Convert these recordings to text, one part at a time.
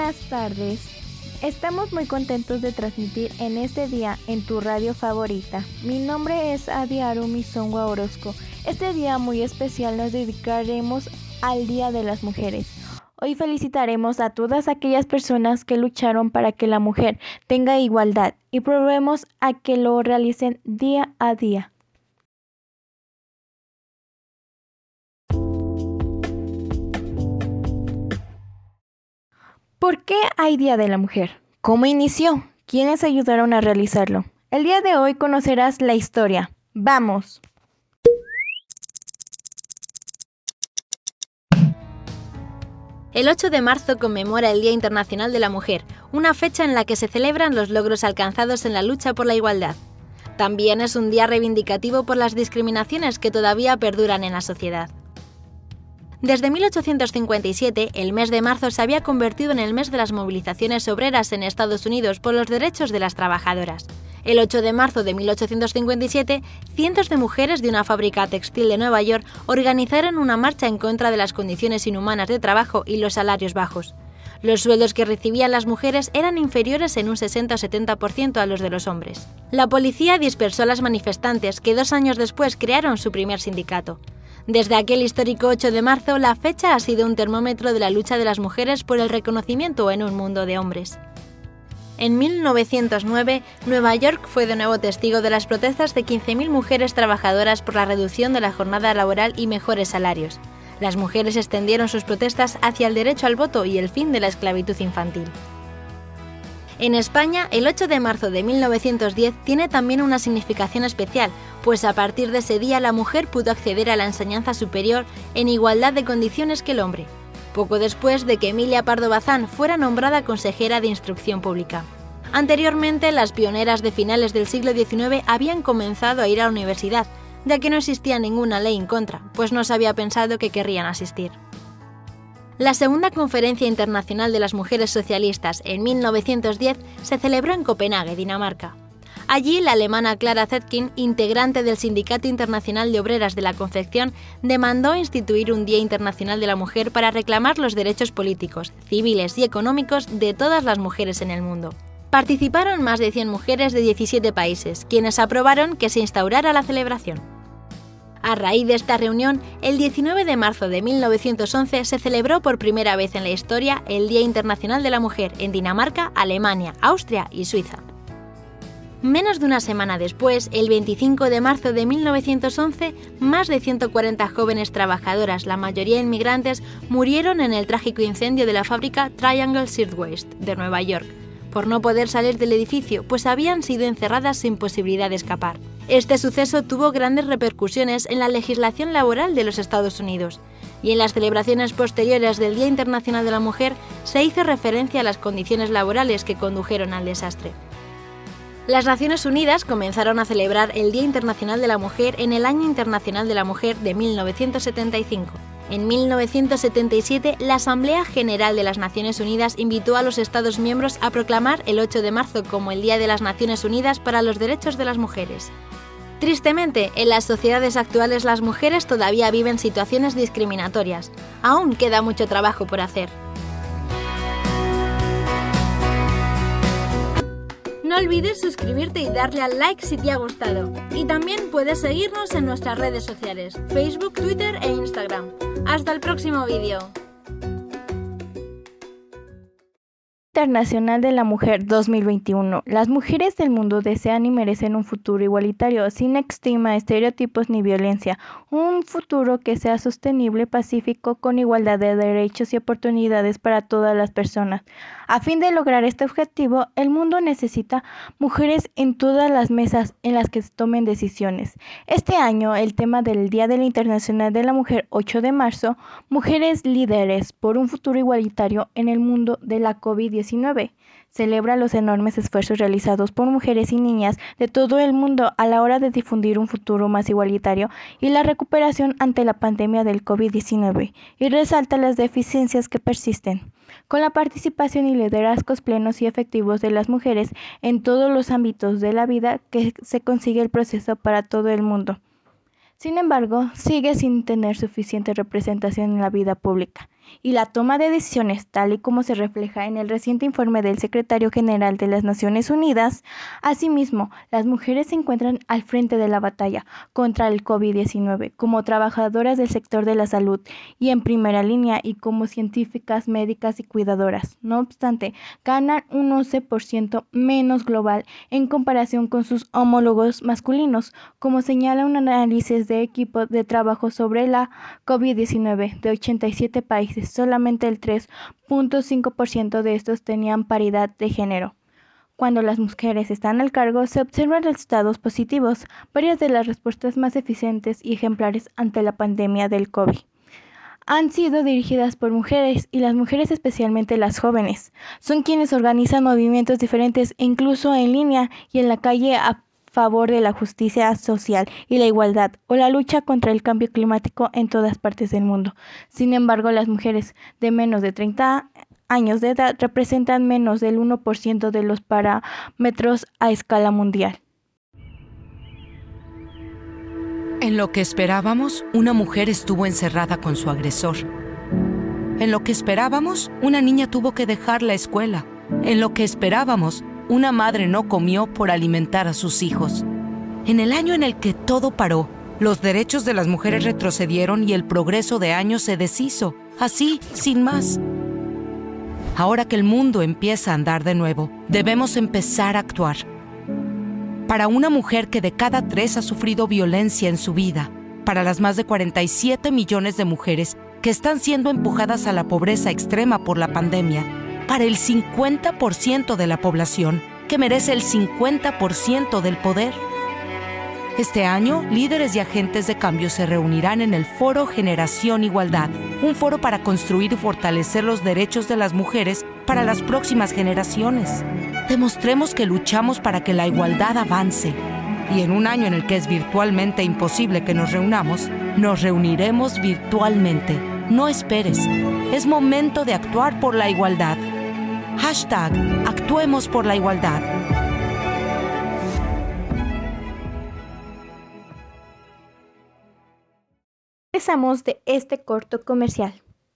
Buenas tardes. Estamos muy contentos de transmitir en este día en tu radio favorita. Mi nombre es Adi Arumi Songwa Orozco. Este día muy especial nos dedicaremos al Día de las Mujeres. Hoy felicitaremos a todas aquellas personas que lucharon para que la mujer tenga igualdad y probemos a que lo realicen día a día. ¿Por qué hay Día de la Mujer? ¿Cómo inició? ¿Quiénes ayudaron a realizarlo? El día de hoy conocerás la historia. ¡Vamos! El 8 de marzo conmemora el Día Internacional de la Mujer, una fecha en la que se celebran los logros alcanzados en la lucha por la igualdad. También es un día reivindicativo por las discriminaciones que todavía perduran en la sociedad. Desde 1857, el mes de marzo se había convertido en el mes de las movilizaciones obreras en Estados Unidos por los derechos de las trabajadoras. El 8 de marzo de 1857, cientos de mujeres de una fábrica textil de Nueva York organizaron una marcha en contra de las condiciones inhumanas de trabajo y los salarios bajos. Los sueldos que recibían las mujeres eran inferiores en un 60 o 70% a los de los hombres. La policía dispersó a las manifestantes, que 2 años después crearon su primer sindicato. Desde aquel histórico 8 de marzo, la fecha ha sido un termómetro de la lucha de las mujeres por el reconocimiento en un mundo de hombres. En 1909, Nueva York fue de nuevo testigo de las protestas de 15.000 mujeres trabajadoras por la reducción de la jornada laboral y mejores salarios. Las mujeres extendieron sus protestas hacia el derecho al voto y el fin de la esclavitud infantil. En España, el 8 de marzo de 1910 tiene también una significación especial, pues a partir de ese día la mujer pudo acceder a la enseñanza superior en igualdad de condiciones que el hombre, poco después de que Emilia Pardo Bazán fuera nombrada consejera de Instrucción Pública. Anteriormente, las pioneras de finales del siglo XIX habían comenzado a ir a la universidad, ya que no existía ninguna ley en contra, pues no se había pensado que querrían asistir. La Segunda Conferencia Internacional de las Mujeres Socialistas en 1910 se celebró en Copenhague, Dinamarca. Allí, la alemana Clara Zetkin, integrante del Sindicato Internacional de Obreras de la Confección, demandó instituir un Día Internacional de la Mujer para reclamar los derechos políticos, civiles y económicos de todas las mujeres en el mundo. Participaron más de 100 mujeres de 17 países, quienes aprobaron que se instaurara la celebración. A raíz de esta reunión, el 19 de marzo de 1911 se celebró por primera vez en la historia el Día Internacional de la Mujer en Dinamarca, Alemania, Austria y Suiza. Menos de una semana después, el 25 de marzo de 1911, más de 140 jóvenes trabajadoras, la mayoría inmigrantes, murieron en el trágico incendio de la fábrica Triangle Shirtwaist de Nueva York, por no poder salir del edificio, pues habían sido encerradas sin posibilidad de escapar. Este suceso tuvo grandes repercusiones en la legislación laboral de los Estados Unidos, y en las celebraciones posteriores del Día Internacional de la Mujer se hizo referencia a las condiciones laborales que condujeron al desastre. Las Naciones Unidas comenzaron a celebrar el Día Internacional de la Mujer en el Año Internacional de la Mujer de 1975. En 1977, la Asamblea General de las Naciones Unidas invitó a los Estados miembros a proclamar el 8 de marzo como el Día de las Naciones Unidas para los Derechos de las Mujeres. Tristemente, en las sociedades actuales las mujeres todavía viven situaciones discriminatorias. Aún queda mucho trabajo por hacer. No olvides suscribirte y darle al like si te ha gustado. Y también puedes seguirnos en nuestras redes sociales, Facebook, Twitter e Instagram. ¡Hasta el próximo vídeo! Internacional de la Mujer 2021. Las mujeres del mundo desean y merecen un futuro igualitario, sin estigma, estereotipos ni violencia. Un futuro que sea sostenible, pacífico, con igualdad de derechos y oportunidades para todas las personas. A fin de lograr este objetivo, el mundo necesita mujeres en todas las mesas en las que se tomen decisiones. Este año, el tema del Día Internacional de la Mujer, 8 de marzo, Mujeres Líderes por un futuro igualitario en el mundo de la COVID-19. Celebra los enormes esfuerzos realizados por mujeres y niñas de todo el mundo a la hora de difundir un futuro más igualitario y la recuperación ante la pandemia del COVID-19 y resalta las deficiencias que persisten. Con la participación y liderazgos plenos y efectivos de las mujeres en todos los ámbitos de la vida que se consigue el proceso para todo el mundo. Sin embargo, sigue sin tener suficiente representación en la vida pública. y la toma de decisiones, tal y como se refleja en el reciente informe del Secretario General de las Naciones Unidas. Asimismo, las mujeres se encuentran al frente de la batalla contra el COVID-19 como trabajadoras del sector de la salud y en primera línea y como científicas, médicas y cuidadoras. No obstante, ganan un 11% menos global en comparación con sus homólogos masculinos, como señala un análisis de equipo de trabajo sobre la COVID-19 de 87 países. Solamente el 3.5% de estos tenían paridad de género. Cuando las mujeres están al cargo, se observan resultados positivos. Varias de las respuestas más eficientes y ejemplares ante la pandemia del COVID han sido dirigidas por mujeres, y las mujeres, especialmente las jóvenes, son quienes organizan movimientos diferentes, incluso en línea y en la calle, a favor de la justicia social y la igualdad, o la lucha contra el cambio climático en todas partes del mundo. Sin embargo, las mujeres de menos de 30 años de edad representan menos del 1% de los parámetros a escala mundial. En lo que esperábamos, una mujer estuvo encerrada con su agresor. En lo que esperábamos, una niña tuvo que dejar la escuela. En lo que esperábamos, una madre no comió por alimentar a sus hijos. En el año en el que todo paró, los derechos de las mujeres retrocedieron y el progreso de años se deshizo, así, sin más. Ahora que el mundo empieza a andar de nuevo, debemos empezar a actuar. Para una mujer que de cada 3 ha sufrido violencia en su vida, para las más de 47 millones de mujeres que están siendo empujadas a la pobreza extrema por la pandemia, para el 50% de la población que merece el 50% del poder. Este año, líderes y agentes de cambio se reunirán en el Foro Generación Igualdad, un foro para construir y fortalecer los derechos de las mujeres para las próximas generaciones. Demostremos que luchamos para que la igualdad avance. Y en un año en el que es virtualmente imposible que nos reunamos, nos reuniremos virtualmente. No esperes. Es momento de actuar por la igualdad. #Actuemos por la igualdad. Regresamos de este corto comercial.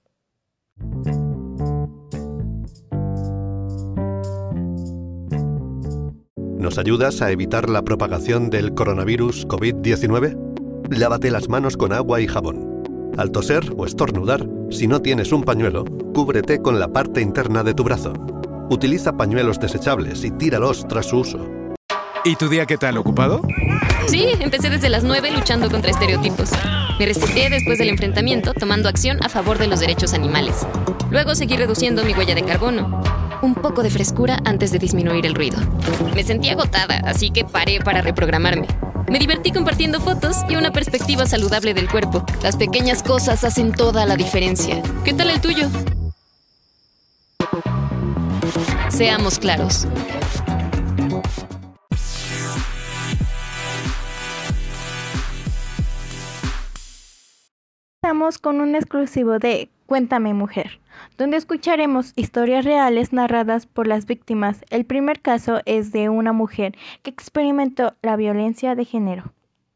¿Nos ayudas a evitar la propagación del coronavirus COVID-19? Lávate las manos con agua y jabón. Al toser o estornudar, si no tienes un pañuelo, cúbrete con la parte interna de tu brazo. Utiliza pañuelos desechables y tíralos tras su uso. ¿Y tu día qué tal, ocupado? Sí, empecé desde las 9 luchando contra estereotipos. Me reseteé después del enfrentamiento tomando acción a favor de los derechos animales. Luego seguí reduciendo mi huella de carbono. Un poco de frescura antes de disminuir el ruido. Me sentí agotada, así que paré para reprogramarme. Me divertí compartiendo fotos y una perspectiva saludable del cuerpo. Las pequeñas cosas hacen toda la diferencia. ¿Qué tal el tuyo? Seamos claros. Estamos con un exclusivo de Cuéntame Mujer, donde escucharemos historias reales narradas por las víctimas. El primer caso es de una mujer que experimentó la violencia de género.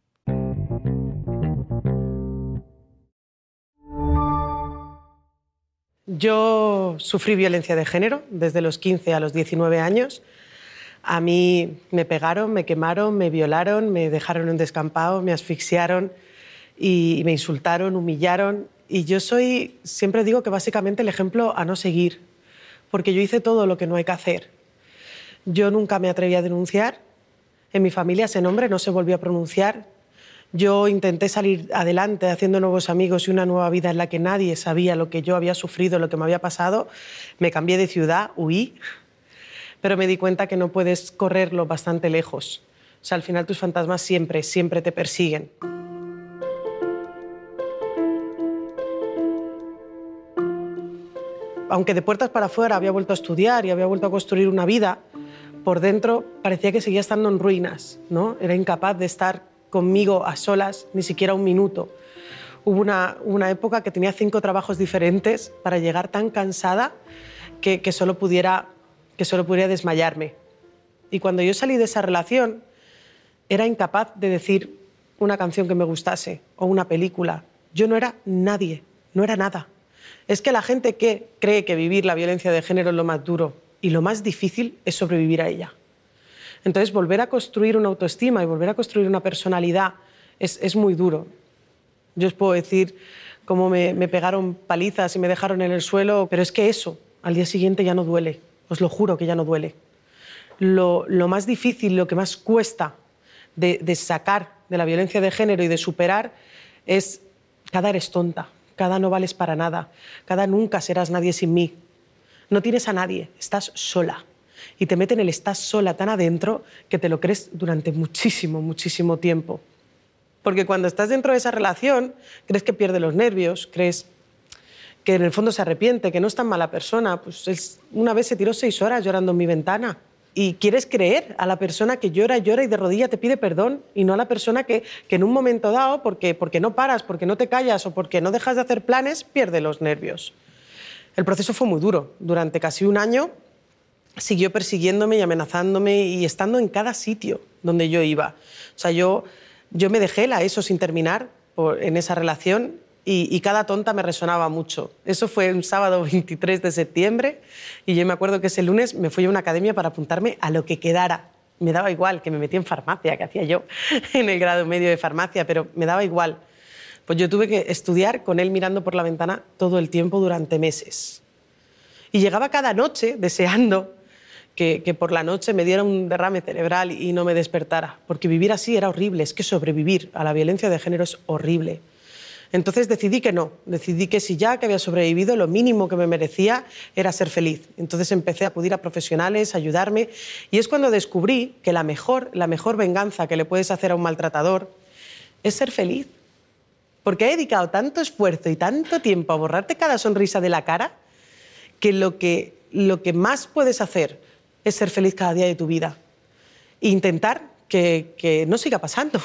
Yo sufrí violencia de género desde los 15 a los 19 años. A mí me pegaron, me quemaron, me violaron, me dejaron en un descampado, me asfixiaron y me insultaron, humillaron. Y yo soy, siempre digo que básicamente el ejemplo a no seguir, porque yo hice todo lo que no hay que hacer. Yo nunca me atreví a denunciar. En mi familia ese nombre no se volvió a pronunciar. Yo intenté salir adelante haciendo nuevos amigos y una nueva vida en la que nadie sabía lo que yo había sufrido, lo que me había pasado. Me cambié de ciudad, huí, pero me di cuenta que no puedes correrlo bastante lejos. O sea, al final tus fantasmas siempre te persiguen. Aunque de puertas para afuera había vuelto a estudiar y había vuelto a construir una vida, por dentro parecía que seguía estando en ruinas, ¿no? Era incapaz de estar conmigo a solas ni siquiera un minuto. Hubo una época que tenía 5 trabajos diferentes para llegar tan cansada que solo pudiera desmayarme. Y cuando yo salí de esa relación, era incapaz de decir una canción que me gustase o una película. Yo no era nadie, no era nada. es que la gente que cree que vivir la violencia de género es lo más duro y lo más difícil es sobrevivir a ella. Entonces, volver a construir una autoestima y volver a construir una personalidad es muy duro. Yo os puedo decir cómo me pegaron palizas y me dejaron en el suelo, pero es que eso al día siguiente ya no duele, os lo juro que ya no duele. Lo más difícil, lo que más cuesta de sacar de la violencia de género y de superar es cada eres tonta, cada no vales para nada, cada nunca serás nadie sin mí. No tienes a nadie, estás sola. Y te meten el estás sola tan adentro que te lo crees durante muchísimo, muchísimo tiempo. Porque cuando estás dentro de esa relación, crees que pierde los nervios, crees que en el fondo se arrepiente, que no es tan mala persona. Pues una vez se tiró 6 horas llorando en mi ventana. Y quieres creer a la persona que llora, llora y de rodilla te pide perdón, y no a la persona que en un momento dado, porque no paras, porque no te callas o porque no dejas de hacer planes, pierde los nervios. El proceso fue muy duro. Durante casi un año siguió persiguiéndome y amenazándome y estando en cada sitio donde yo iba. O sea, yo me dejé la ESO sin terminar en esa relación y cada tonta me resonaba mucho. Eso fue un sábado 23 de septiembre y yo me acuerdo que ese lunes me fui a una academia para apuntarme a lo que quedara. Me daba igual, que me metí en farmacia, que hacía yo en el grado medio de farmacia, pero me daba igual. Pues yo tuve que estudiar con él mirando por la ventana todo el tiempo durante meses. Y llegaba cada noche deseando que por la noche me diera un derrame cerebral y no me despertara, porque vivir así era horrible, es que sobrevivir a la violencia de género es horrible. Entonces decidí que no, decidí que si ya que había sobrevivido, lo mínimo que me merecía era ser feliz. Entonces empecé a acudir a profesionales, a ayudarme, y es cuando descubrí que la mejor venganza que le puedes hacer a un maltratador es ser feliz. Porque he dedicado tanto esfuerzo y tanto tiempo a borrarte cada sonrisa de la cara que lo que más puedes hacer es ser feliz cada día de tu vida. E intentar que no siga pasando.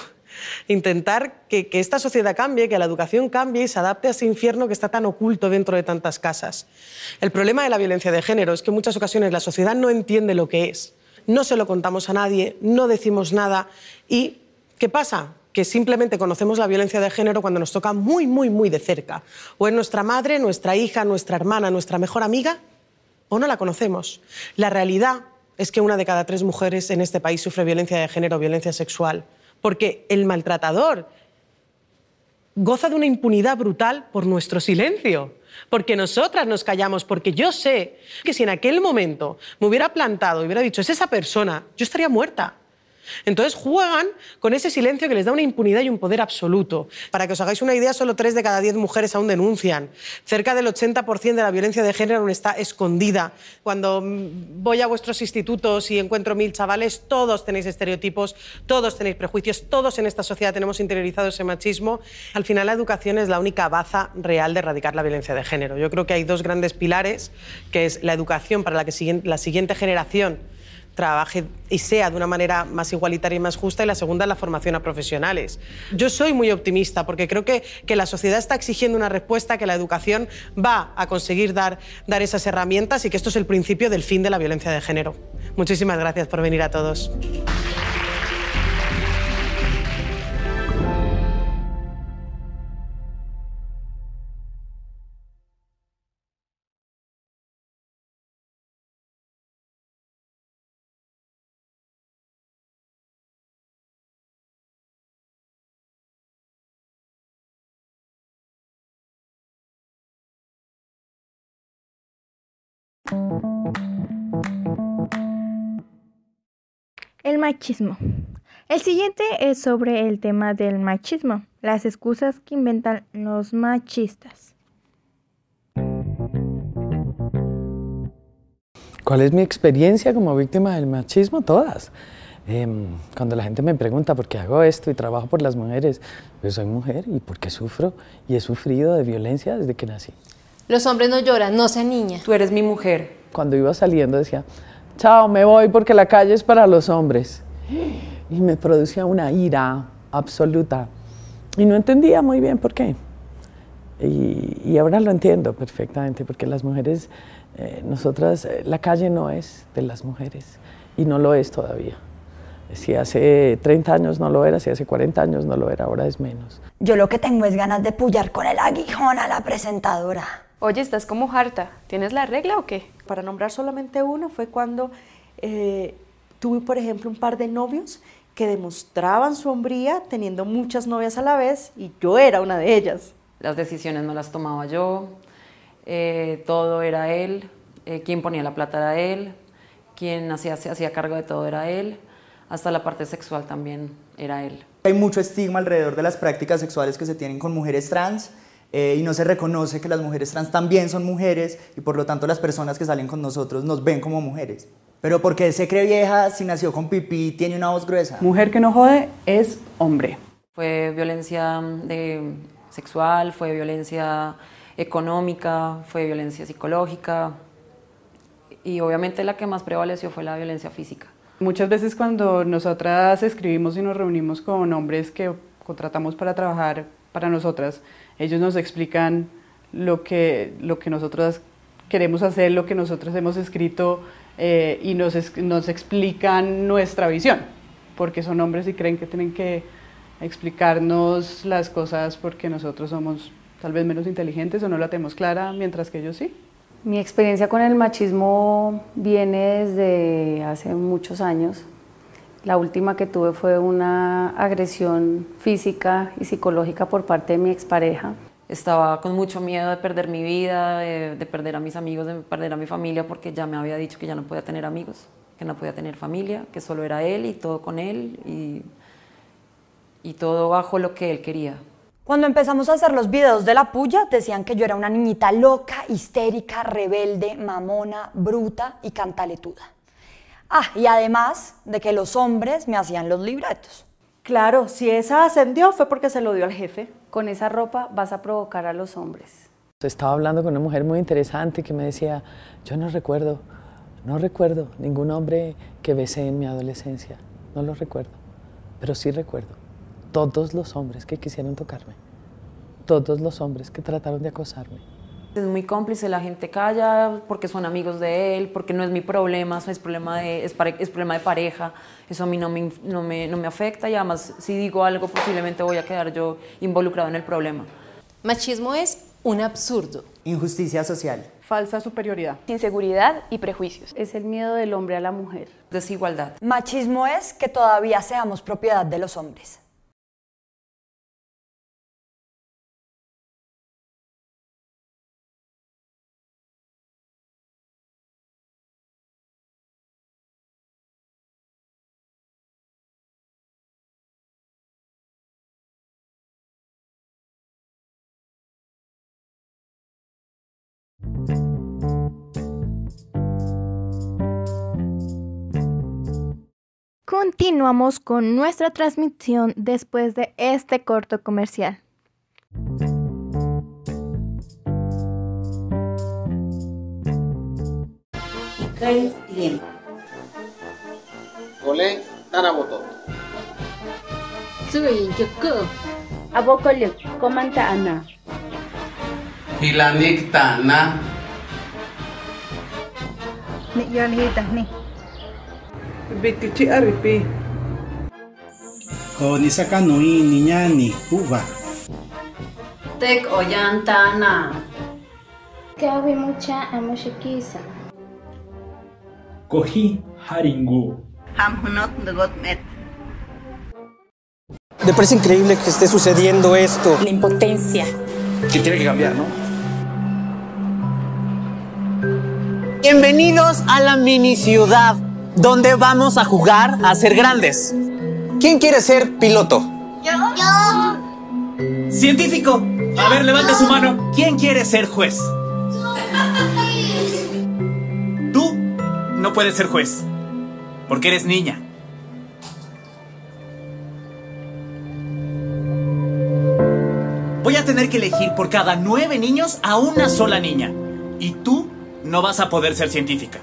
Intentar que esta sociedad cambie, que la educación cambie y se adapte a ese infierno que está tan oculto dentro de tantas casas. El problema de la violencia de género es que en muchas ocasiones la sociedad no entiende lo que es. No se lo contamos a nadie, no decimos nada. ¿Y qué pasa? Que simplemente conocemos la violencia de género cuando nos toca muy, muy, muy de cerca. O es nuestra madre, nuestra hija, nuestra hermana, nuestra mejor amiga, o no la conocemos. La realidad es que 1 de cada 3 mujeres en este país sufre violencia de género o violencia sexual. Porque el maltratador goza de una impunidad brutal por nuestro silencio. Porque nosotras nos callamos, porque yo sé que si en aquel momento me hubiera plantado y hubiera dicho, es esa persona, yo estaría muerta. Entonces juegan con ese silencio que les da una impunidad y un poder absoluto. Para que os hagáis una idea, solo 3 de cada 10 mujeres aún denuncian. Cerca del 80% de la violencia de género aún está escondida. Cuando voy a vuestros institutos y encuentro 1000 chavales, todos tenéis estereotipos, todos tenéis prejuicios, todos en esta sociedad tenemos interiorizado ese machismo. Al final la educación es la única baza real de erradicar la violencia de género. Yo creo que hay 2 grandes pilares, que es la educación para la siguiente generación trabaje y sea de una manera más igualitaria y más justa, y la segunda es la formación a profesionales. Yo soy muy optimista porque creo que la sociedad está exigiendo una respuesta, que la educación va a conseguir dar esas herramientas y que esto es el principio del fin de la violencia de género. Muchísimas gracias por venir a todos. El machismo. El siguiente es sobre el tema del machismo, las excusas que inventan los machistas. ¿Cuál es mi experiencia como víctima del machismo? Todas. Cuando la gente me pregunta por qué hago esto y trabajo por las mujeres, pues soy mujer y porque sufro y he sufrido de violencia desde que nací. Los hombres no lloran, no se niña. Tú eres mi mujer. Cuando iba saliendo decía, chao, me voy porque la calle es para los hombres. Y me producía una ira absoluta. Y no entendía muy bien por qué. Y ahora lo entiendo perfectamente, porque las mujeres, nosotras, la calle no es de las mujeres. Y no lo es todavía. Si hace 30 años no lo era, si hace 40 años no lo era, ahora es menos. Yo lo que tengo es ganas de pullar con el aguijón a la presentadora. Oye, estás como harta. ¿Tienes la regla o qué? Para nombrar solamente uno fue cuando tuve, por ejemplo, un par de novios que demostraban su hombría teniendo muchas novias a la vez y yo era una de ellas. Las decisiones no las tomaba yo, todo era él, quien ponía la plata era él, quien se hacía cargo de todo era él, hasta la parte sexual también era él. Hay mucho estigma alrededor de las prácticas sexuales que se tienen con mujeres trans y no se reconoce que las mujeres trans también son mujeres y por lo tanto las personas que salen con nosotros nos ven como mujeres. Pero ¿por qué se cree vieja si nació con pipí y tiene una voz gruesa? Mujer que no jode es hombre. Fue violencia sexual, fue violencia económica, fue violencia psicológica y obviamente la que más prevaleció fue la violencia física. Muchas veces cuando nosotras escribimos y nos reunimos con hombres que contratamos para trabajar para nosotras, ellos nos explican lo que nosotras queremos hacer, lo que nosotros hemos escrito y nos explican nuestra visión, porque son hombres y creen que tienen que explicarnos las cosas porque nosotros somos tal vez menos inteligentes o no la tenemos clara, mientras que ellos sí. Mi experiencia con el machismo viene desde hace muchos años. La última que tuve fue una agresión física y psicológica por parte de mi expareja. Estaba con mucho miedo de perder mi vida, de perder a mis amigos, de perder a mi familia, porque ya me había dicho que ya no podía tener amigos, que no podía tener familia, que solo era él y todo con él y todo bajo lo que él quería. Cuando empezamos a hacer los videos de la puya, decían que yo era una niñita loca, histérica, rebelde, mamona, bruta y cantaletuda. Y además de que los hombres me hacían los libretos. Claro, si esa ascendió fue porque se lo dio al jefe. Con esa ropa vas a provocar a los hombres. Estaba hablando con una mujer muy interesante que me decía, yo no recuerdo ningún hombre que besé en mi adolescencia, no lo recuerdo, pero sí recuerdo todos los hombres que quisieron tocarme, todos los hombres que trataron de acosarme. Es muy cómplice, la gente calla porque son amigos de él, porque no es mi problema, es problema de pareja, eso a mí no me afecta y además si digo algo posiblemente voy a quedar yo involucrado en el problema. Machismo es un absurdo. Injusticia social. Falsa superioridad. Inseguridad y prejuicios. Es el miedo del hombre a la mujer. Desigualdad. Machismo es que todavía seamos propiedad de los hombres. Continuamos con nuestra transmisión después de este corto comercial. Golé Tanaboto. Soy Yoko. Abokolyo, komanta ana. Hilanik Tana. Ni yon hita ni. Bitichi aripi. Konisaka nui niñani Cuba. Tek oyan tana. Kawi mucha amushikisa. Kohi Haringu. Hamhunot ngot met. Me parece increíble que esté sucediendo esto. La impotencia. Que tiene que cambiar, ¿no? Bienvenidos a la mini ciudad, donde vamos a jugar a ser grandes. ¿Quién quiere ser piloto? Yo. Científico. A ver, levanta su mano. ¿Quién quiere ser juez? Tú no puedes ser juez, porque eres niña. Voy a tener que elegir por cada 9 niños a una sola niña. Y tú no vas a poder ser científica.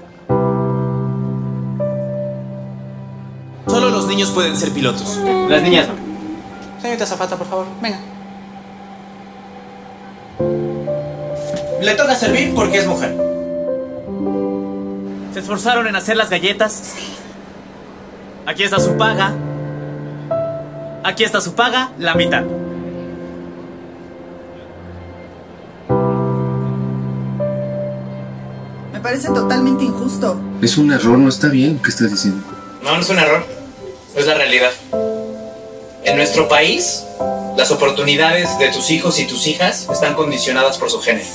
Solo los niños pueden ser pilotos. Las niñas no. Señorita Zapata, por favor, venga. Le toca servir porque es mujer. ¿Se esforzaron en hacer las galletas? Sí. Aquí está su paga. Aquí está su paga, la mitad. parece totalmente injusto. Es un error, no está bien lo que estás diciendo. No, no es un error. Es la realidad. En nuestro país, las oportunidades de tus hijos y tus hijas están condicionadas por su género.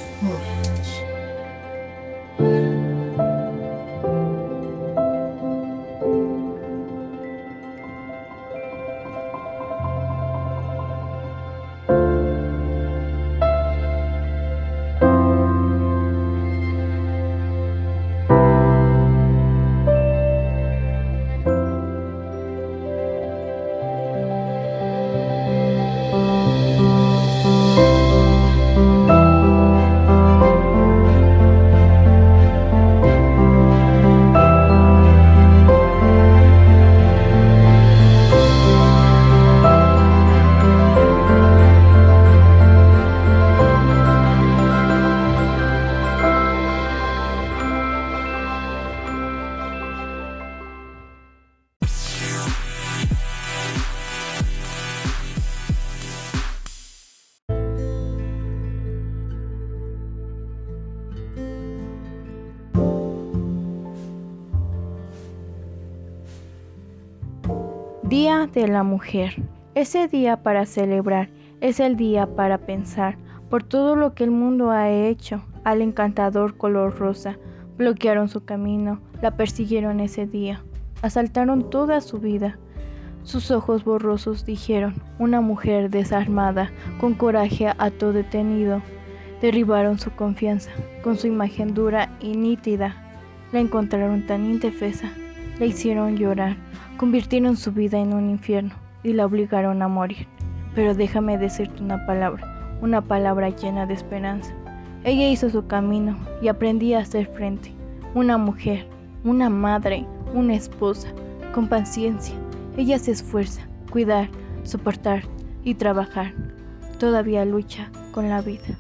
Día de la Mujer. Ese día para celebrar, es el día para pensar por todo lo que el mundo ha hecho al encantador color rosa. Bloquearon su camino, la persiguieron ese día, asaltaron toda su vida. Sus ojos borrosos dijeron, una mujer desarmada, con coraje ató detenido. Derribaron su confianza, con su imagen dura y nítida. La encontraron tan indefensa, la hicieron llorar, convirtieron su vida en un infierno y la obligaron a morir. Pero déjame decirte una palabra llena de esperanza. Ella hizo su camino y aprendí a hacer frente. Una mujer, una madre, una esposa, con paciencia. Ella se esfuerza, cuidar, soportar y trabajar. Todavía lucha con la vida.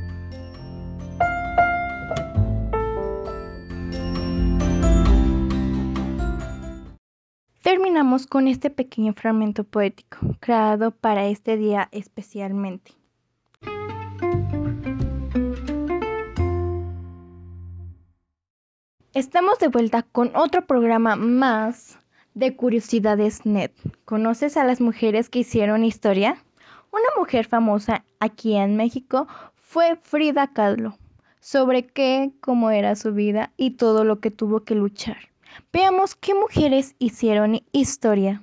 Terminamos con este pequeño fragmento poético, creado para este día especialmente. Estamos de vuelta con otro programa más de Curiosidades Net. ¿Conoces a las mujeres que hicieron historia? Una mujer famosa aquí en México fue Frida Kahlo. Sobre qué, cómo era su vida y todo lo que tuvo que luchar. Veamos qué mujeres hicieron historia.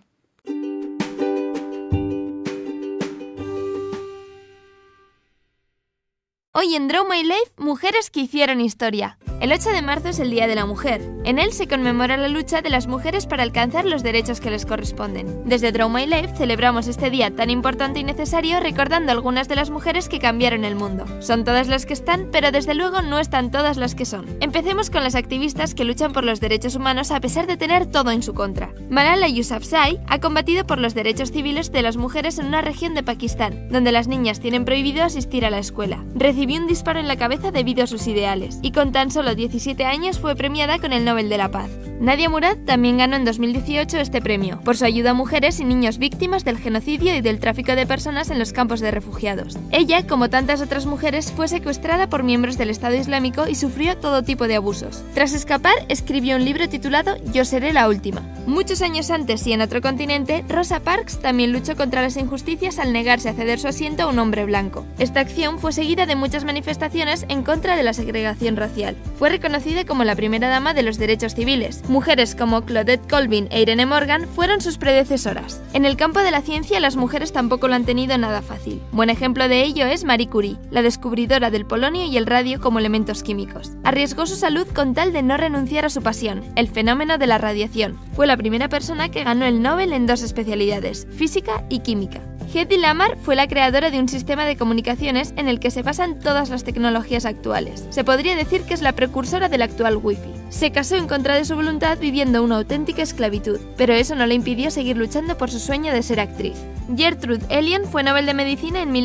Hoy en Draw My Life, mujeres que hicieron historia. El 8 de marzo es el Día de la Mujer. En él se conmemora la lucha de las mujeres para alcanzar los derechos que les corresponden. Desde Draw My Life celebramos este día tan importante y necesario recordando algunas de las mujeres que cambiaron el mundo. Son todas las que están, pero desde luego no están todas las que son. Empecemos con las activistas que luchan por los derechos humanos a pesar de tener todo en su contra. Malala Yousafzai ha combatido por los derechos civiles de las mujeres en una región de Pakistán, donde las niñas tienen prohibido asistir a la escuela. Recibió un disparo en la cabeza debido a sus ideales, y con tan solo 17 años fue premiada con el Nobel de la Paz. Nadia Murad también ganó en 2018 este premio, por su ayuda a mujeres y niños víctimas del genocidio y del tráfico de personas en los campos de refugiados. Ella, como tantas otras mujeres, fue secuestrada por miembros del Estado Islámico y sufrió todo tipo de abusos. Tras escapar, escribió un libro titulado Yo seré la última. Muchos años antes y en otro continente, Rosa Parks también luchó contra las injusticias al negarse a ceder su asiento a un hombre blanco. Esta acción fue seguida de muchas manifestaciones en contra de la segregación racial. Fue reconocida como la primera dama de los derechos civiles. Mujeres como Claudette Colvin e Irene Morgan fueron sus predecesoras. En el campo de la ciencia, las mujeres tampoco lo han tenido nada fácil. Buen ejemplo de ello es Marie Curie, la descubridora del polonio y el radio como elementos químicos. Arriesgó su salud con tal de no renunciar a su pasión, el fenómeno de la radiación. Fue la primera persona que ganó el Nobel en dos especialidades, física y química. Hedy Lamarr fue la creadora de un sistema de comunicaciones en el que se basan todas las tecnologías actuales. Se podría decir que es la precursora del actual Wi-Fi. Se casó en contra de su voluntad viviendo una auténtica esclavitud, pero eso no le impidió seguir luchando por su sueño de ser actriz. Gertrude Elion fue Nobel de Medicina en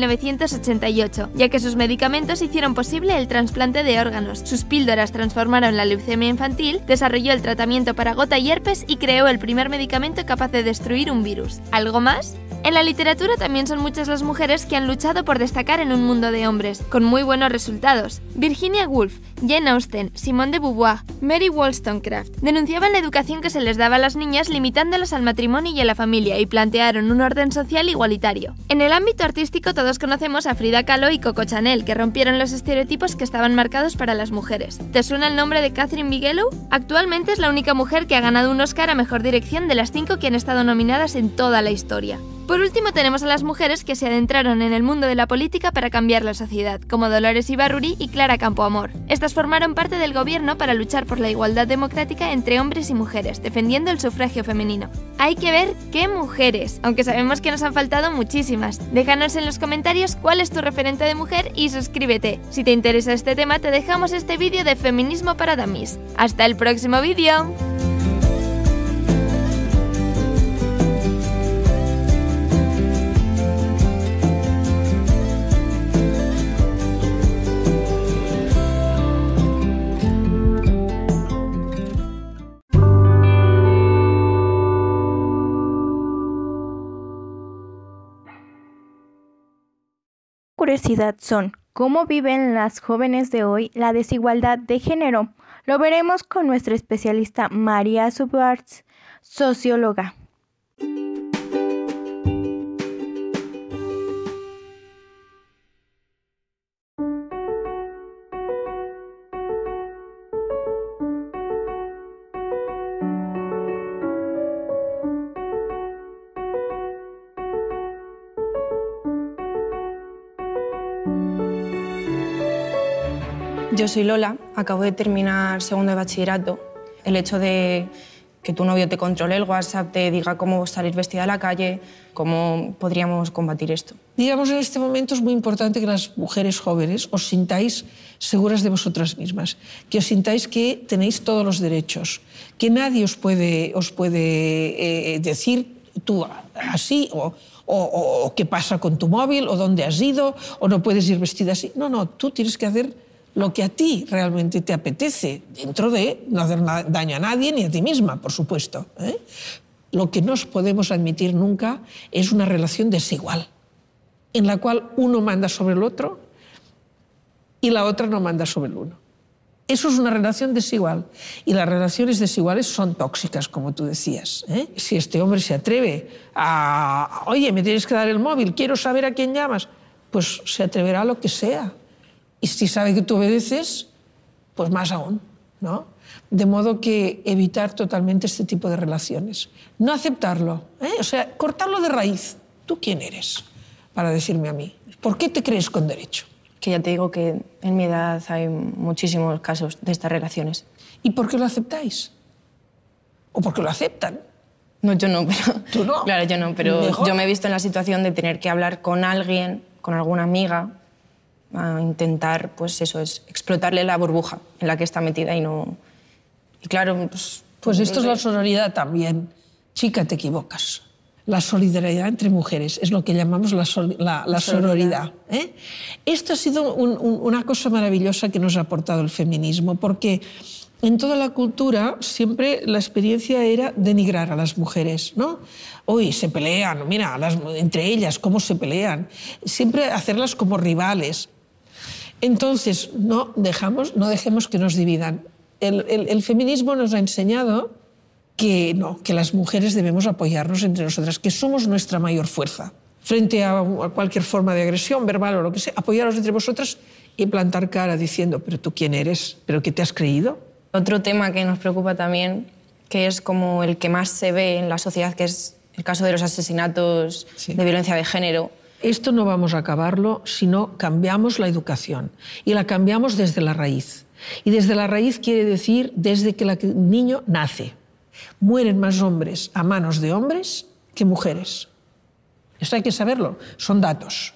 1988, ya que sus medicamentos hicieron posible el trasplante de órganos, sus píldoras transformaron la leucemia infantil, desarrolló el tratamiento para gota y herpes y creó el primer medicamento capaz de destruir un virus. ¿Algo más? En la literatura también son muchas las mujeres que han luchado por destacar en un mundo de hombres, con muy buenos resultados. Virginia Woolf, Jane Austen, Simone de Beauvoir, Mary Wollstonecraft denunciaban la educación que se les daba a las niñas limitándolas al matrimonio y a la familia y plantearon un orden social igualitario. En el ámbito artístico todos conocemos a Frida Kahlo y Coco Chanel, que rompieron los estereotipos que estaban marcados para las mujeres. ¿Te suena el nombre de Catherine Bigelow? Actualmente es la única mujer que ha ganado un Oscar a Mejor Dirección de las 5 que han estado nominadas en toda la historia. Por último tenemos a las mujeres que se adentraron en el mundo de la política para cambiar la sociedad, como Dolores Ibarruri y Clara Campoamor. Estas formaron parte del gobierno para luchar por la igualdad democrática entre hombres y mujeres, defendiendo el sufragio femenino. Hay que ver qué mujeres, aunque sabemos que nos han faltado muchísimas. Déjanos en los comentarios cuál es tu referente de mujer y suscríbete. Si te interesa este tema te dejamos este vídeo de Feminismo para Dummies. ¡Hasta el próximo vídeo! Curiosidad son cómo viven las jóvenes de hoy la desigualdad de género. Lo veremos con nuestra especialista María Subarts, socióloga. Yo soy Lola, acabo de terminar segundo de bachillerato. El hecho de que tu novio te controle el WhatsApp, te diga cómo salir vestida a la calle, cómo podríamos combatir esto. Digamos, en este momento es muy importante que las mujeres jóvenes os sintáis seguras de vosotras mismas, que os sintáis que tenéis todos los derechos, que nadie os puede decir tú así o qué pasa con tu móvil o dónde has ido o no puedes ir vestida así. No, tú tienes que hacer lo que a ti realmente te apetece, dentro de no hacer daño a nadie ni a ti misma, por supuesto. Lo que no podemos admitir nunca es una relación desigual, en la cual uno manda sobre el otro y la otra no manda sobre el uno. Eso es una relación desigual. Y las relaciones desiguales son tóxicas, como tú decías. Si este hombre se atreve a, oye, me tienes que dar el móvil, quiero saber a quién llamas, pues se atreverá a lo que sea. Y si sabe que tú obedeces, pues más aún, ¿no? De modo que evitar totalmente este tipo de relaciones. No aceptarlo, o sea, cortarlo de raíz. ¿Tú quién eres para decirme a mí? ¿Por qué te crees con derecho? Que ya te digo que en mi edad hay muchísimos casos de estas relaciones. ¿Y por qué lo aceptáis? ¿O por qué lo aceptan? No, yo no, pero... ¿Tú no? Claro, yo no, pero ¿mejor? Yo me he visto en la situación de tener que hablar con alguien, con alguna amiga, a intentar, pues eso, es explotarle la burbuja en la que está metida y no... Y claro, pues esto es la sororidad también. Chica, te equivocas. La solidaridad entre mujeres es lo que llamamos la sororidad. Esto ha sido una cosa maravillosa que nos ha aportado el feminismo, porque en toda la cultura siempre la experiencia era denigrar a las mujeres, ¿no? Hoy se pelean, mira, entre ellas cómo se pelean, siempre hacerlas como rivales. Entonces, no dejemos que nos dividan. El feminismo nos ha enseñado que no, que las mujeres debemos apoyarnos entre nosotras, que somos nuestra mayor fuerza. Frente a cualquier forma de agresión verbal o lo que sea, apoyaros entre vosotras y plantar cara diciendo, ¿pero tú quién eres? ¿Pero qué te has creído? Otro tema que nos preocupa también, que es como el que más se ve en la sociedad, que es el caso de los asesinatos de violencia de género. Esto no vamos a acabarlo si no cambiamos la educación. Y la cambiamos desde la raíz. Y desde la raíz quiere decir desde que el niño nace. Mueren más hombres a manos de hombres que mujeres. Esto hay que saberlo, son datos.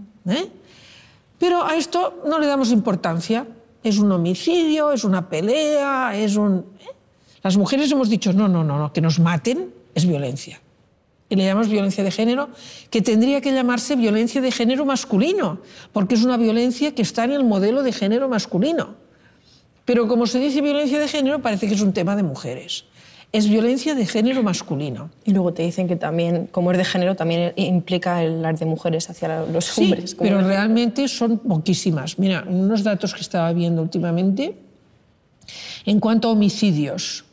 Pero a esto no le damos importancia. Es un homicidio, es una pelea, es un... Las mujeres hemos dicho, no, que nos maten es violencia. Y le llamamos violencia de género, que tendría que llamarse violencia de género masculino, porque es una violencia que está en el modelo de género masculino. Pero como se dice violencia de género, parece que es un tema de mujeres. es violencia de género masculino. Y luego te dicen que también, como es de género, también implica el las de mujeres hacia los hombres. Sí, pero realmente son poquísimas. Mira, unos datos que estaba viendo últimamente, en cuanto a homicidios,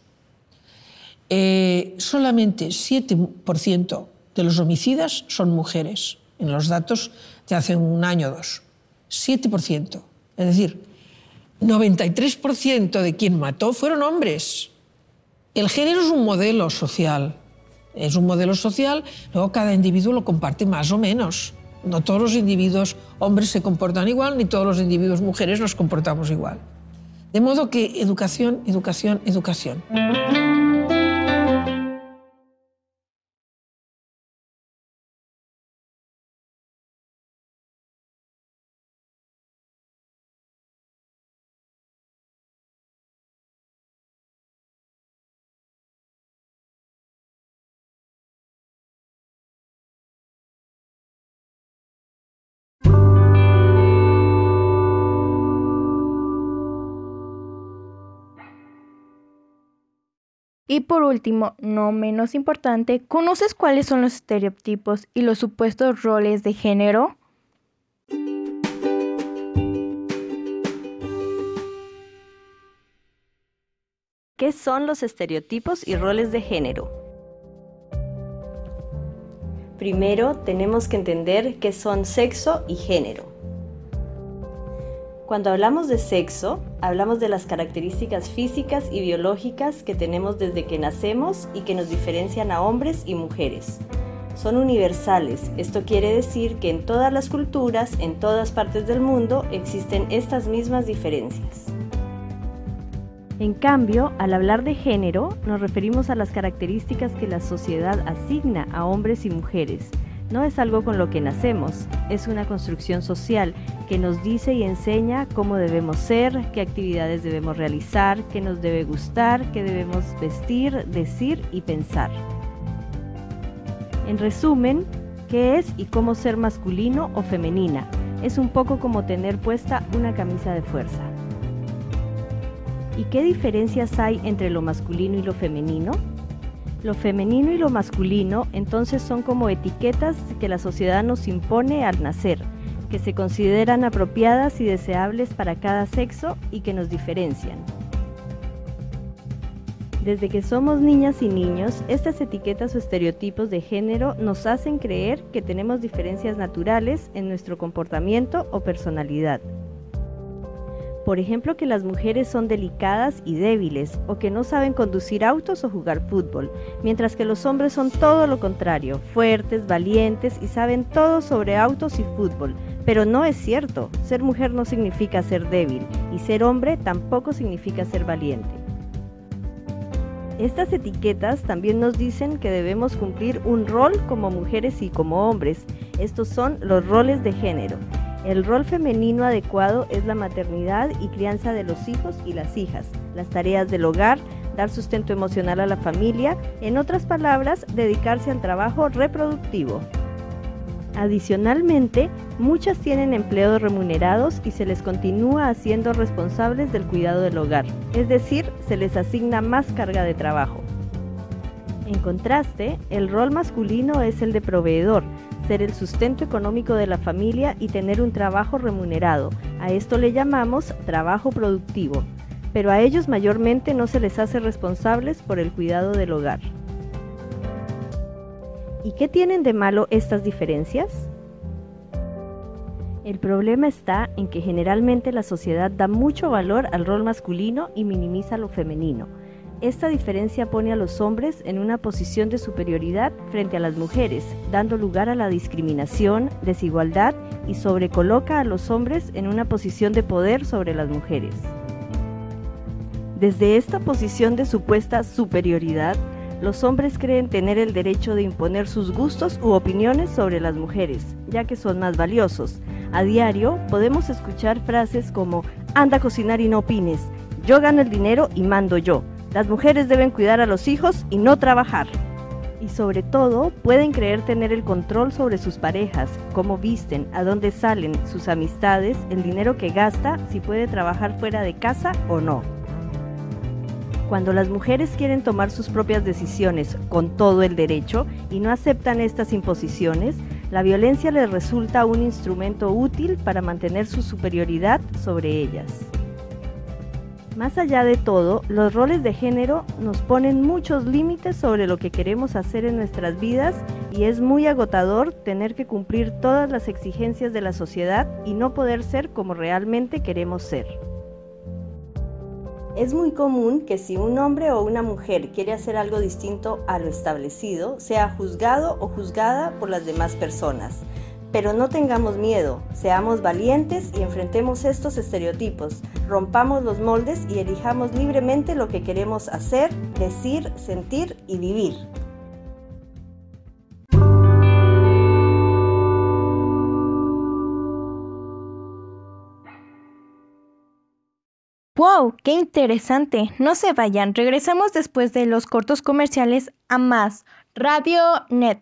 solamente 7% de los homicidas son mujeres, en los datos de hace un año o dos. 7%. Es decir, 93% de quien mató fueron hombres. El género es un modelo social. Es un modelo social, luego cada individuo lo comparte más o menos. No todos los individuos hombres se comportan igual, ni todos los individuos mujeres nos comportamos igual. De modo que educación, educación, educación. Y por último, no menos importante, ¿conoces cuáles son los estereotipos y los supuestos roles de género? ¿Qué son los estereotipos y roles de género? Primero, tenemos que entender qué son sexo y género. Cuando hablamos de sexo, hablamos de las características físicas y biológicas que tenemos desde que nacemos y que nos diferencian a hombres y mujeres. Son universales, esto quiere decir que en todas las culturas, en todas partes del mundo, existen estas mismas diferencias. En cambio, al hablar de género, nos referimos a las características que la sociedad asigna a hombres y mujeres. No es algo con lo que nacemos, es una construcción social que nos dice y enseña cómo debemos ser, qué actividades debemos realizar, qué nos debe gustar, qué debemos vestir, decir y pensar. En resumen, ¿qué es y cómo ser masculino o femenina? Es un poco como tener puesta una camisa de fuerza. ¿Y qué diferencias hay entre lo masculino y lo femenino? Lo femenino y lo masculino entonces son como etiquetas que la sociedad nos impone al nacer, que se consideran apropiadas y deseables para cada sexo y que nos diferencian. Desde que somos niñas y niños, estas etiquetas o estereotipos de género nos hacen creer que tenemos diferencias naturales en nuestro comportamiento o personalidad. Por ejemplo, que las mujeres son delicadas y débiles, o que no saben conducir autos o jugar fútbol, mientras que los hombres son todo lo contrario, fuertes, valientes y saben todo sobre autos y fútbol. Pero no es cierto, ser mujer no significa ser débil, y ser hombre tampoco significa ser valiente. Estas etiquetas también nos dicen que debemos cumplir un rol como mujeres y como hombres. Estos son los roles de género. El rol femenino adecuado es la maternidad y crianza de los hijos y las hijas, las tareas del hogar, dar sustento emocional a la familia, en otras palabras, dedicarse al trabajo reproductivo. Adicionalmente, muchas tienen empleos remunerados y se les continúa haciendo responsables del cuidado del hogar, es decir, se les asigna más carga de trabajo. En contraste, el rol masculino es el de proveedor, ser el sustento económico de la familia y tener un trabajo remunerado. A esto le llamamos trabajo productivo, pero a ellos mayormente no se les hace responsables por el cuidado del hogar. ¿Y qué tienen de malo estas diferencias? El problema está en que generalmente la sociedad da mucho valor al rol masculino y minimiza lo femenino. Esta diferencia pone a los hombres en una posición de superioridad frente a las mujeres, dando lugar a la discriminación, desigualdad y sobrecoloca a los hombres en una posición de poder sobre las mujeres. Desde esta posición de supuesta superioridad, los hombres creen tener el derecho de imponer sus gustos u opiniones sobre las mujeres, ya que son más valiosos. A diario podemos escuchar frases como «anda a cocinar y no opines», «yo gano el dinero y mando yo», «las mujeres deben cuidar a los hijos y no trabajar». Y sobre todo, pueden creer tener el control sobre sus parejas, cómo visten, a dónde salen, sus amistades, el dinero que gasta, si puede trabajar fuera de casa o no. Cuando las mujeres quieren tomar sus propias decisiones con todo el derecho y no aceptan estas imposiciones, la violencia les resulta un instrumento útil para mantener su superioridad sobre ellas. Más allá de todo, los roles de género nos ponen muchos límites sobre lo que queremos hacer en nuestras vidas y es muy agotador tener que cumplir todas las exigencias de la sociedad y no poder ser como realmente queremos ser. Es muy común que si un hombre o una mujer quiere hacer algo distinto a lo establecido, sea juzgado o juzgada por las demás personas. Pero no tengamos miedo, seamos valientes y enfrentemos estos estereotipos, rompamos los moldes y elijamos libremente lo que queremos hacer, decir, sentir y vivir. ¡Wow! ¡Qué interesante! No se vayan, regresamos después de los cortos comerciales a más Radio Net.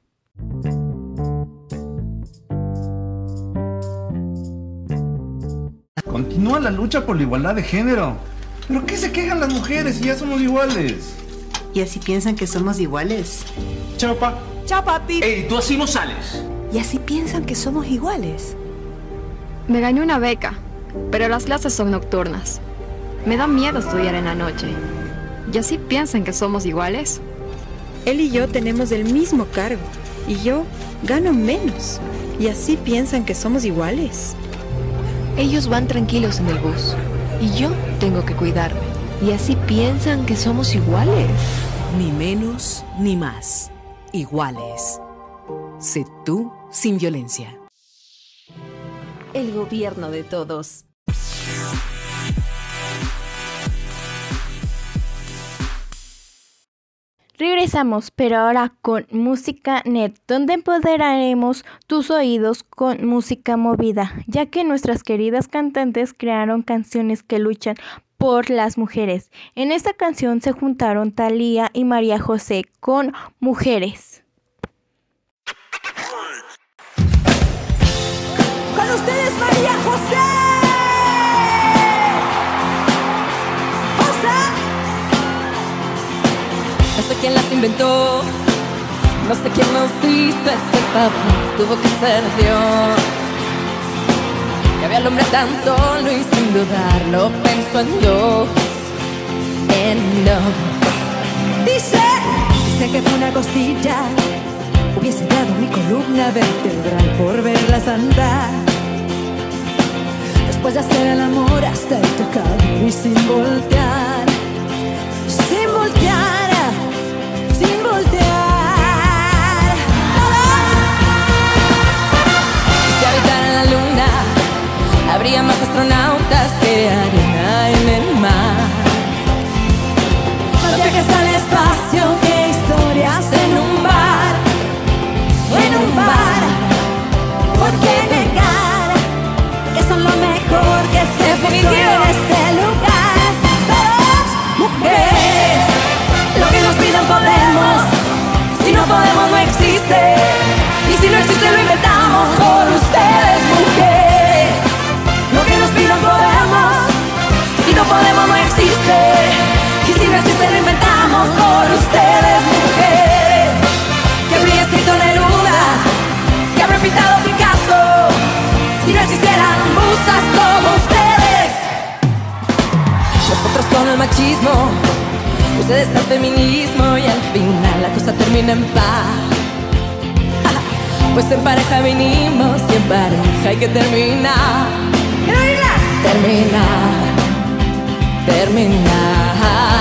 Continúa la lucha por la igualdad de género. ¿Pero qué se quejan las mujeres si ya somos iguales? ¿Y así piensan que somos iguales? Chao, pa. Chao, papi. Ey, tú así no sales. ¿Y así piensan que somos iguales? Me gané una beca, pero las clases son nocturnas. Me da miedo estudiar en la noche. ¿Y así piensan que somos iguales? Él y yo tenemos el mismo cargo y yo gano menos. ¿Y así piensan que somos iguales? Ellos van tranquilos en el bus y yo tengo que cuidarme. ¿Y así piensan que somos iguales? Ni menos ni más. Iguales. Sé tú sin violencia. El gobierno de todos. Regresamos, pero ahora con Música Net, donde empoderaremos tus oídos con música movida, ya que nuestras queridas cantantes crearon canciones que luchan por las mujeres. En esta canción se juntaron Thalía y María José con Mujeres. Con ustedes María José. No sé quién las inventó, no sé quién nos hizo ese papel, tuvo que ser Dios. Que había al hombre tan solo y sin dudarlo pensó en dos, Dice que fue una costilla, hubiese dado mi columna vertebral por verlas andar. Después de hacer el amor hasta el tocador y sin voltear, sin voltear, sin voltear. Si habitara en la luna, habría más astronautas que arena en el mar. Más viajes al espacio que historias en un bar, en un bar. ¿Por qué negar que son lo mejor que se puso en este lugar? Todas mujeres, lo que nos pidan podemos. Si no podemos no existe, y si no existe lo inventamos. Por ustedes mujeres, lo que nos pidan podemos. Si no podemos no existe, y si no existe lo inventamos. Por ustedes mujeres, que habría escrito Neruda, que habría pintado Picasso, si no existieran musas como ustedes. Nosotros con el machismo, ustedes el feminismo, y al final la cosa termina en paz. Pues en pareja vinimos y en pareja hay que terminar. Terminar, terminar.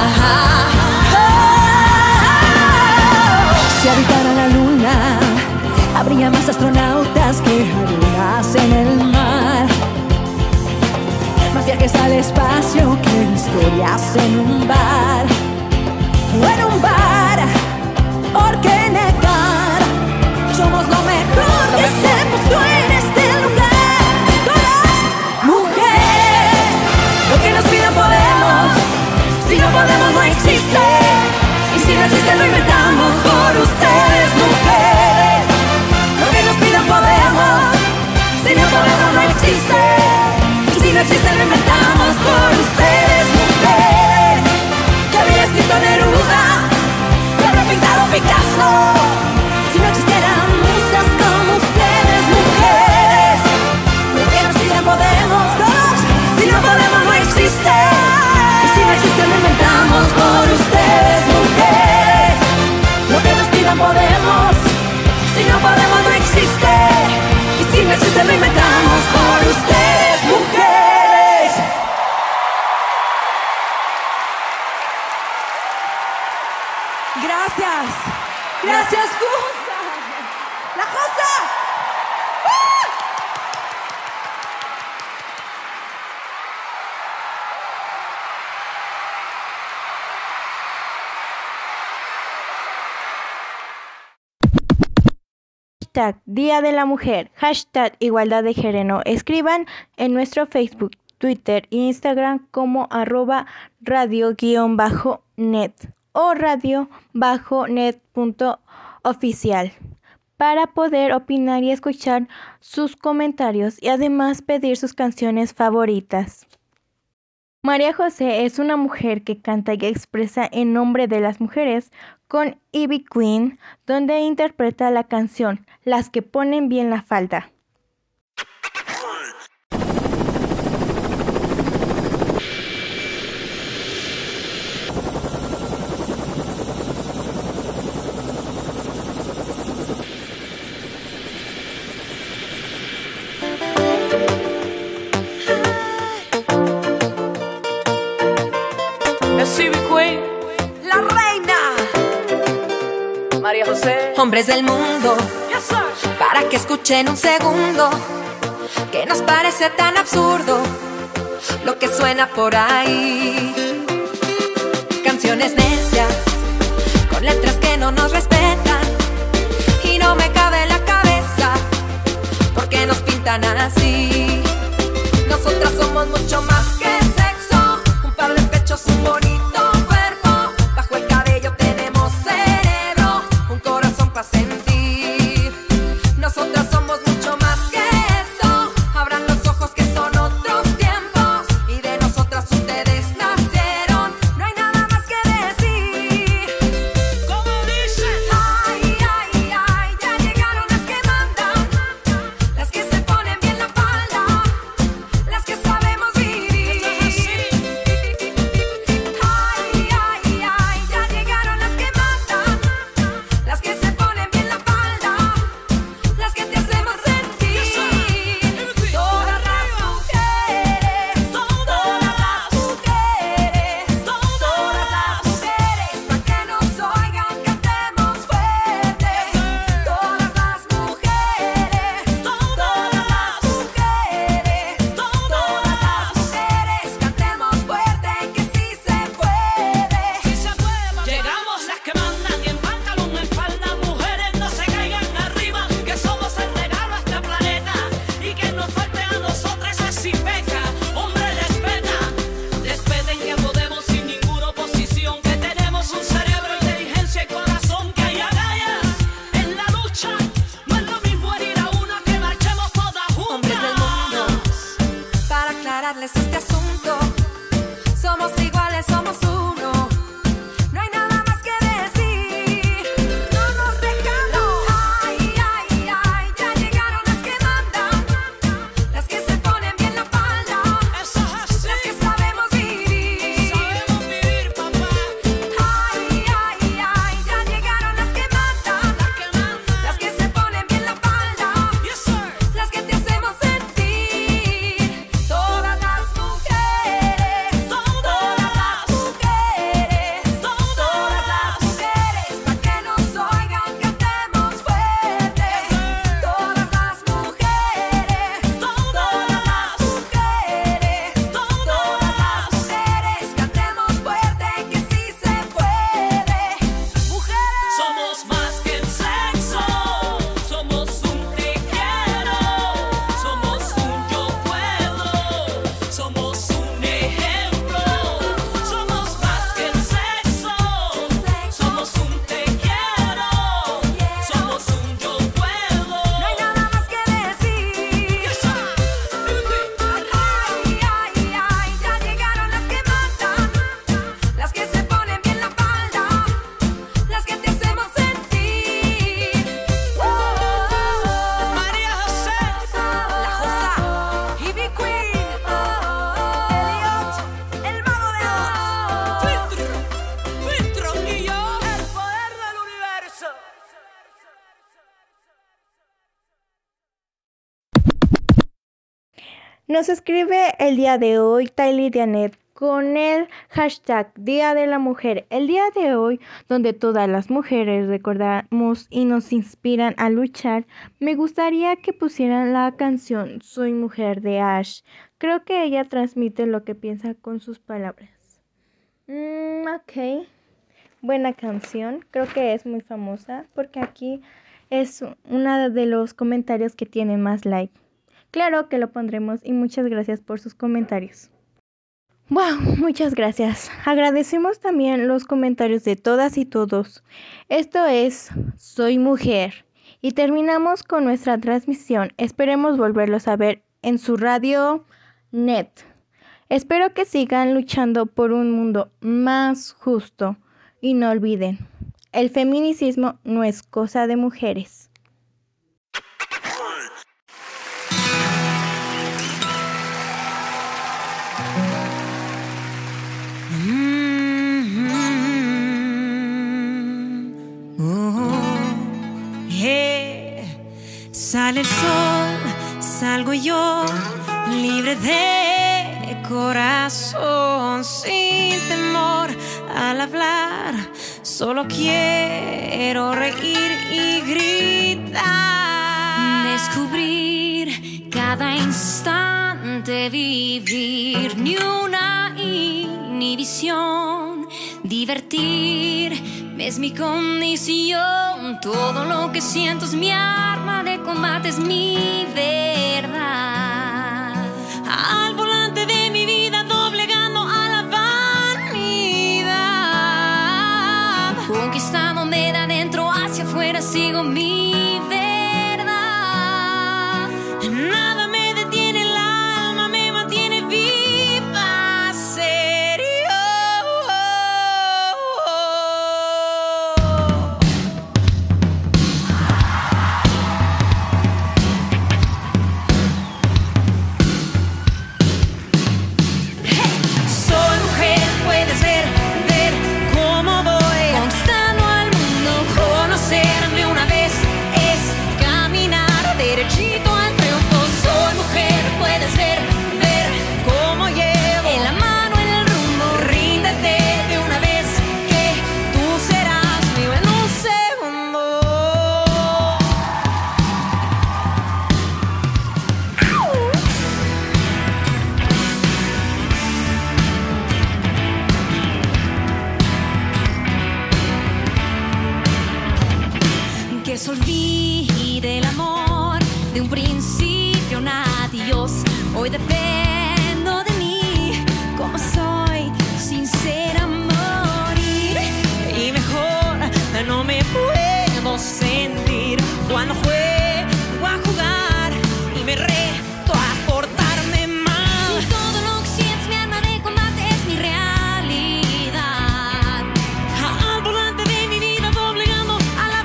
Si habitara la luna, habría más astronautas que arenas en el mar. Más viajes al espacio que historias en un bar, en un bar. ¿Por qué negar? Somos lo mejor que se puso en este lugar. Todas mujeres, lo que nos pidan podemos. Si no podemos no existe, y si no existe lo inventamos. Por ustedes mujeres, lo que nos pidan podemos. Si no podemos no existe, y si no existe lo inventamos. Por ustedes mujeres, no podemos. Si no podemos no existe. Y si no existe lo inventamos por ustedes, mujeres. Gracias. Gracias, Josa. La Josa. Hashtag Día de la Mujer, hashtag Igualdad de Género. Escriban en nuestro Facebook, Twitter e Instagram como @radio_net o radio-net.oficial para poder opinar y escuchar sus comentarios y además pedir sus canciones favoritas. María José es una mujer que canta y expresa en nombre de las mujeres con Ivy Queen, donde interpreta la canción Las que ponen bien la falda. La reina María José. Hombres del mundo, para que escuchen un segundo, que nos parece tan absurdo lo que suena por ahí. Canciones necias, con letras que no nos respetan, y no me cabe en la cabeza por qué nos pintan así. Nosotras somos mucho más que sexo, un par de pechos, un bonito cuerpo, bajo el cabello tenemos cerebro, un corazón para sentir. Nosotras somos mucho más que eso, abran los ojos que son otros tiempos, y de nosotras ustedes nacieron, no hay nada más que decir. Como dicen, ay, ay, ay, ya llegaron las que mandan, las que se ponen bien la falda, las que sabemos vivir. Nos escribe el día de hoy Tylee Dianet con el hashtag Día de la Mujer. El día de hoy, donde todas las mujeres recordamos y nos inspiran a luchar, me gustaría que pusieran la canción Soy Mujer de Ash. Creo que ella transmite lo que piensa con sus palabras. Ok, buena canción. Creo que es muy famosa porque aquí es uno de los comentarios que tiene más like. Claro que lo pondremos y muchas gracias por sus comentarios. Wow, muchas gracias. Agradecemos también los comentarios de todas y todos. Esto es Soy Mujer y terminamos con nuestra transmisión. Esperemos volverlos a ver en su radio net. Espero que sigan luchando por un mundo más justo y no olviden, el feminicismo no es cosa de mujeres. Sale el sol, salgo yo, libre de corazón, sin temor al hablar, solo quiero reír y gritar. Descubrir cada instante, vivir ni una inhibición, divertir. Es mi condición, todo lo que siento es mi arma de combate, es mi verdad. Al volante de mi vida, doblegando a la vanidad, conquistándome de adentro hacia afuera, sigo mi verdad. Nada me detiene, el alma me mantiene viva, serio. Que se olvide el amor de un principio a un adiós. Hoy dependo de mí, como soy, sincera, morir. Y mejor no me puedo sentir cuando juego a jugar y me reto a portarme mal. Todo lo que sientes, mi arma de combate, es mi realidad. Al volante de mi vida, doblegando a la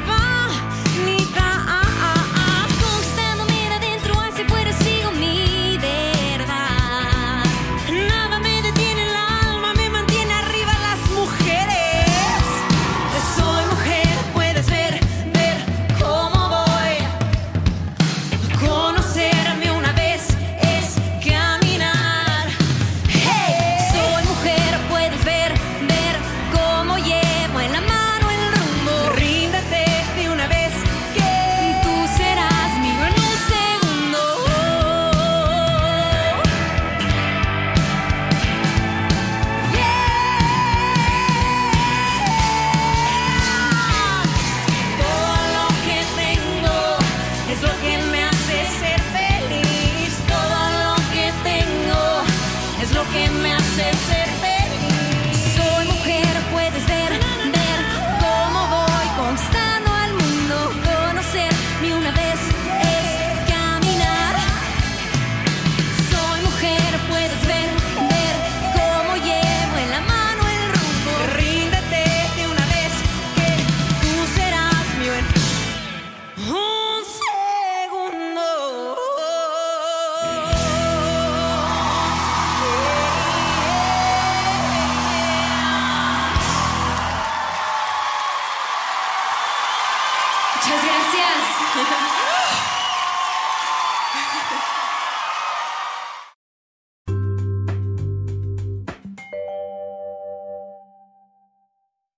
vanidad, conquistándome de adentro hacia afuera, sigo mi verdad. Nada me detiene, el alma me mantiene arriba, las mujeres. Soy mujer, puedes ver cómo voy. Conocerme una vez es caminar. Hey, soy mujer, puedes ver cómo llevo en la mano el rumbo. Ríndete de una vez que tú serás mío en un segundo. todo lo que tengo es lo que me hace ser feliz. Todo lo que tengo es lo que me hace ser feliz. Soy mujer, puedes ver cómo voy conquistando al mundo. Conocerme una vez es caminar. Soy mujer, puedes ver cómo llevo en la mano el rumbo. Ríndete de una vez que tú serás mío en un segundo. Muchas gracias.